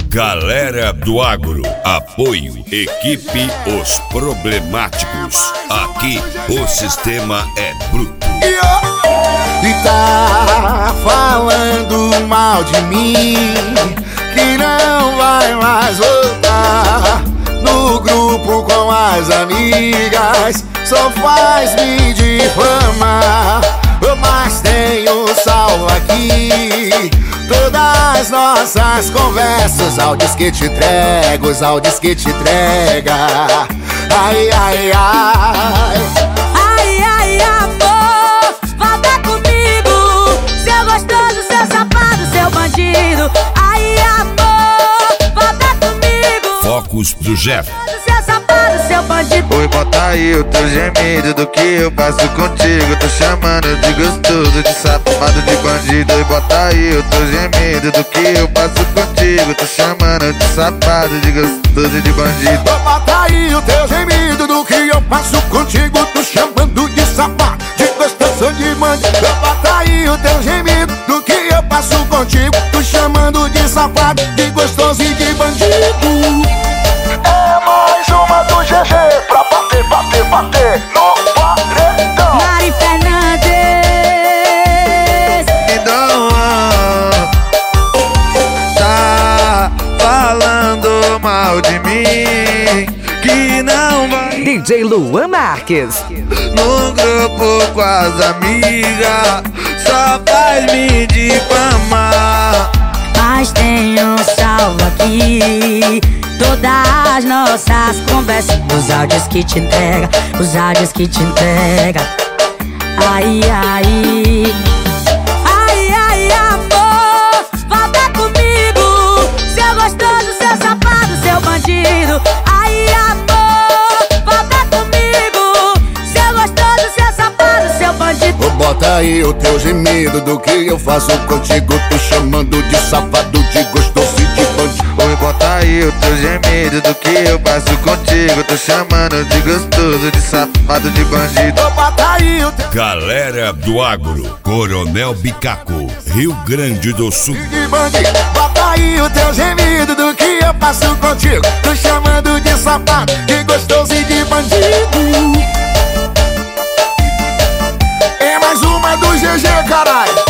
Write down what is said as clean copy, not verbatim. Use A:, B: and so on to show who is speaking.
A: Galera do Agro, apoio, equipe Os Problemáticos. Aqui o sistema é bruto.
B: E tá falando mal de mim, que não vai mais voltar no grupo com as amigas, só faz me difamar. Mas tenho salvo aqui todas as nossas conversas, áudios que te entrego, os áudios que te entrega. Ai, ai, ai.
C: Ai, ai, amor, volta comigo, seu gostoso, seu safado, seu bandido. Ai, amor, volta comigo,
A: Focos do Jeff.
C: seu safado, seu bandido.
D: Oi, bota aí o teu gemido do que eu passo contigo. Tô chamando de gostoso, de safado, de bandido. Oi, bota aí o teu gemido do que eu passo contigo. Tô chamando de safado, de gostoso e de bandido.
B: Bota aí o teu gemido do que eu passo contigo. Tô chamando de safado, de gostoso, de bandido. Bota aí o teu gemido do que eu passo contigo. Tô chamando de safado, de gostoso e de bandido. É mais uma do GG pra bater, bater, bater no paredão.
C: Mari Fernandes.
D: Então, tá falando mal de mim, que não vai
E: DJ Luan Marques.
D: no grupo com as amigas, só faz me difamar.
C: Mas tenho salvo aqui todas as nossas conversas, os áudios que te entrega, os áudios que te entrega. Ai, ai. Ai, ai, amor, volta comigo, seu gostoso, seu safado, seu bandido. Ai, amor, volta comigo, seu gostoso, seu safado, seu bandido.
B: Bota aí o teu gemido do que eu faço contigo. Tô chamando de safado, de gostoso e de bandido.
D: Oi, bota aí o teu gemido do que eu passo contigo. Tô chamando de gostoso, de safado, de bandido.
B: Bota aí o teu
A: Galera do Agro, Coronel Bicaco, Rio Grande do Sul.
B: de bandido. Bota aí o teu gemido do que eu passo contigo. Tô chamando de safado, de gostoso e de bandido. É mais uma do GG, caralho.